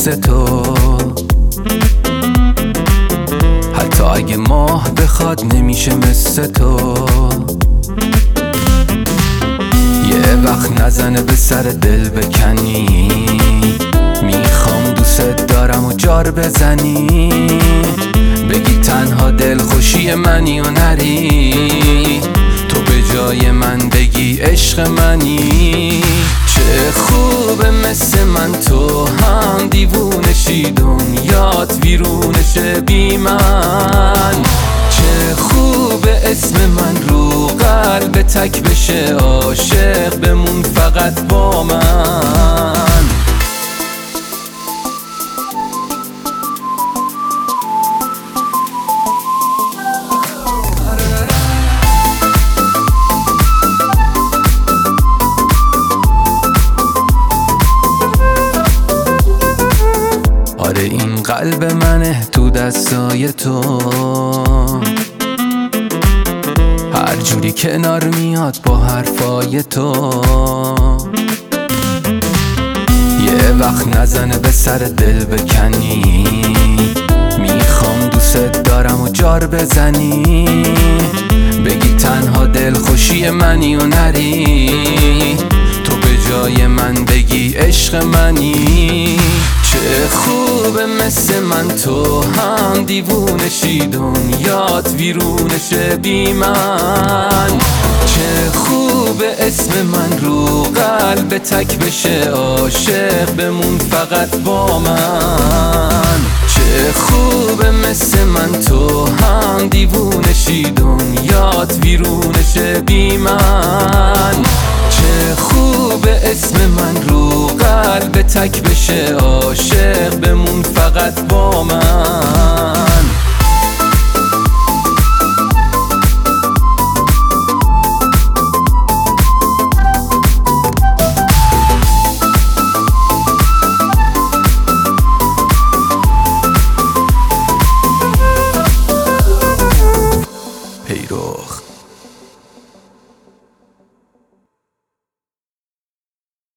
مثل تو، حتی اگه ماه بخواد نمیشه مثل تو. یه وقت نزنه به سر دل بکنی، میخوام دوست دارم و جار بزنی، بگی تنها دل خوشی منی و نری، تو به جای من بگی عشق منی. چه خوبه مثل من تو هم دیوونشی، دنیات ویرونشه بی من. چه خوبه اسم من رو قلب تک بشه، عاشق بمون فقط با من. آره این قلب منه تو دستای تو، هر جوری کنار میاد با حرفای تو. یه وقت نزنه به سر دل بکنی، میخوام دوست دارم و جار بزنی، بگی تنها دل خوشی منی و نری، تو به جای من بگی عشق منی. چه خوبه مثل من تو هم دیوونشی، دنیات ویرونشه بی من. چه خوبه اسم من رو قلب تک بشه، عاشق بمون فقط با من. چه خوبه مثل من تو هم دیوونشی، دنیات ویرونشه بی من. چه خوبه اسم من رو قلب تک بشه، عاشق بمون فقط با من.